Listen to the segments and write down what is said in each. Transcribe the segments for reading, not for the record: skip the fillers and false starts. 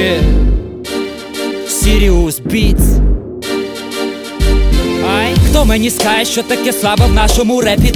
Yeah. Sirius Beats. Ай, хто мені скаже, що таке слава в нашому репі?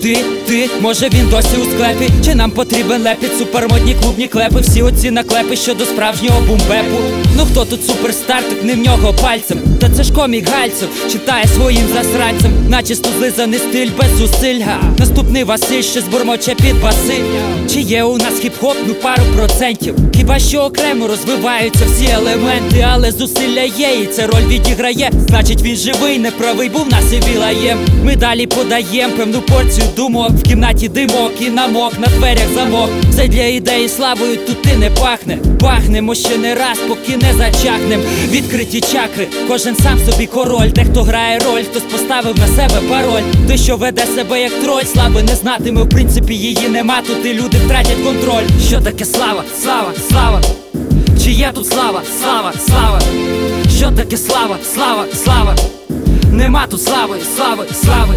Ти, може він досі у склепі? Чи нам потрібен лепіт, супермодні клубні клепи? Всі оці наклепи щодо справжнього бумбепу. Ну хто тут суперстар, так не в нього пальцем. Та це ж комік Гальцев, читає своїм засранцем, начисто злизаний стиль без зусиль. Наступний Василь, що збормоче під баси. Чи є у нас хіп-хоп? Ну пару процентів. Хіба що окремо розвиваються всі елементи, але зусилля є, і це роль відіграє. Значить він живий, неправий, був нас і вілаєм. Ми далі подаєм певну порцію думок. В кімнаті димок і намок, на дверях замок. Все для ідеї славою тут і не пахне. Пахнемо ще не раз, поки не зачахнем. Відкриті чакри, кожен сам собі король. Дехто грає роль, хтось поставив на себе пароль. Той, що веде себе як троль, слави не знатиме, в принципі її нема. Тут і люди втратять контроль. Що таке слава? Слава, слава. Чи є тут слава? Слава, слава. Що таке слава? Слава, слава. Нема тут слави, слави, слави.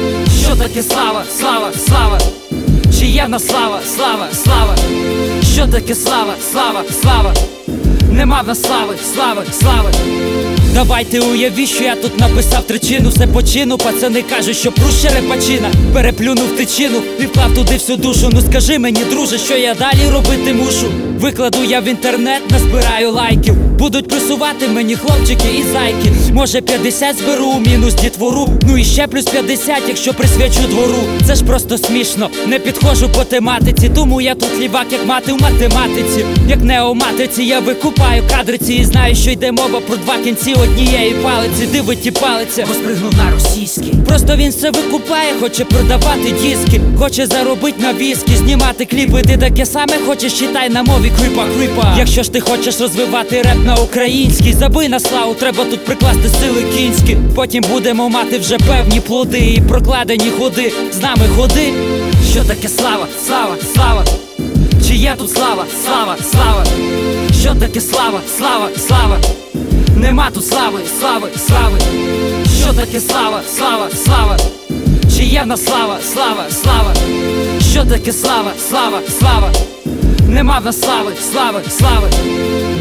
Що таке слава? Слава, слава. Чи є в нас слава? Слава, слава. Що таке слава? Слава, слава. Нема в нас слави, слави, слави. Давайте уявіть, що я тут написав тричину. Все по чину, пацани кажуть, що прус черепачина. Переплюнув тичину і вклав туди всю душу. Ну скажи мені, друже, що я далі робити мушу? Викладу я в інтернет, назбираю лайків. Будуть плюсувати мені хлопчики і зайки. Може 50 зберу, мінус дітвору. Ну і ще плюс 50, якщо присвячу двору. Це ж просто смішно, не підходжу по тематиці. Тому я тут лівак, як мати в математиці. Як неоматриці, я викупаю кадриці. І знаю, що йде мова про два кінці однієї палиці. Диви ті палиці, бо спригнув на російський. Просто він все викупає, хоче продавати диски. Хоче заробить на віскі, знімати кліпи. Ти таке саме хочеш, читай на мові крипа. Якщо ж ти хочеш розвивати реп на український, забий на славу, треба тут прикласти сили кінські. Потім будемо мати вже певні плоди і прокладені ходи. З нами ходи. Що таке слава? Слава, слава. Чи є тут слава? Слава, слава. Що таке слава? Слава, слава. Нема тут слави, слави, слави. Що таке слава? Слава, слава. Чи є в нас слава? Слава, слава. Що таке слава? Слава, слава. Нема в нас слави, слави, слави.